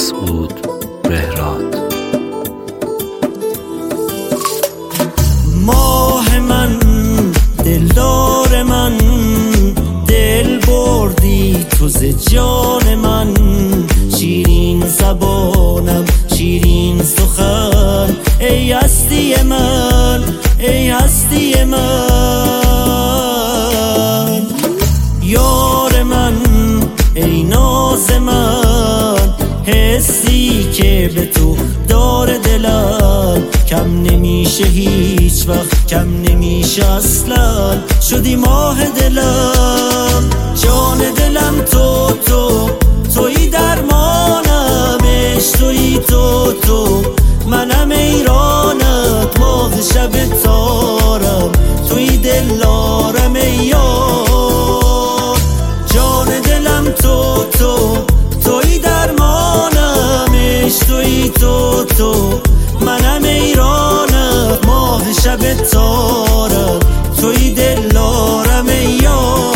مسعود بهراد. ماه من، دلدار من، دل بردی تو ز جان من. شیرین زبانم، شیرین سخن، ای هستی من، ای هستی من. یار من، ای ناز من، حسی که به تو دار دلم. کم نمیشه هیچ وقت، کم نمیشه اصلا. شدی ماه دلم، جان دلم تو توی درمانم. عشق تو منم ایرانت. ماه شب تارم، توی دلارم ای یار. جان دلم توی درمانم. عشق تو منم ایرانت. ماه شب تارم، توی دلارم ای یار.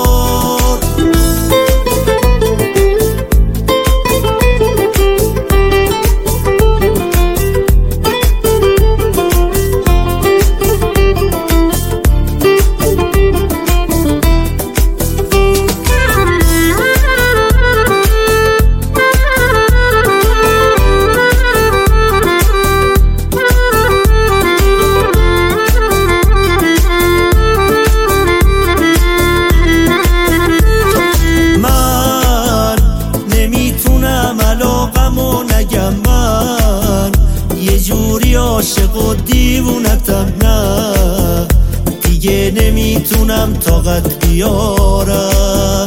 عاشق و دیوونتم، نه دیگه نمیتونم طاقت بیارم.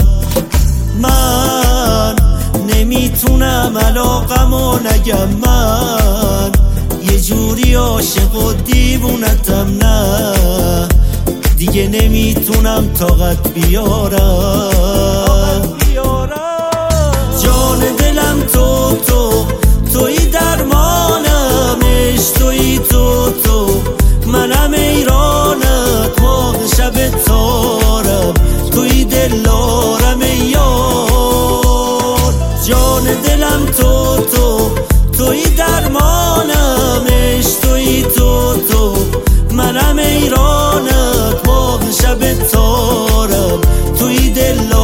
من نمیتونم علاقمو نگم. من یه جوری عاشق و دیوونتم، نه دیگه نمیتونم طاقت بیارم. جان دلم توی درمانم. عشق تو منم ایرانت. ماه شب تارم، توی دلارم ای یار. جان دلم توی درمانم. عشق تو منم ایرانت. ماه شب تارم، توی دلارم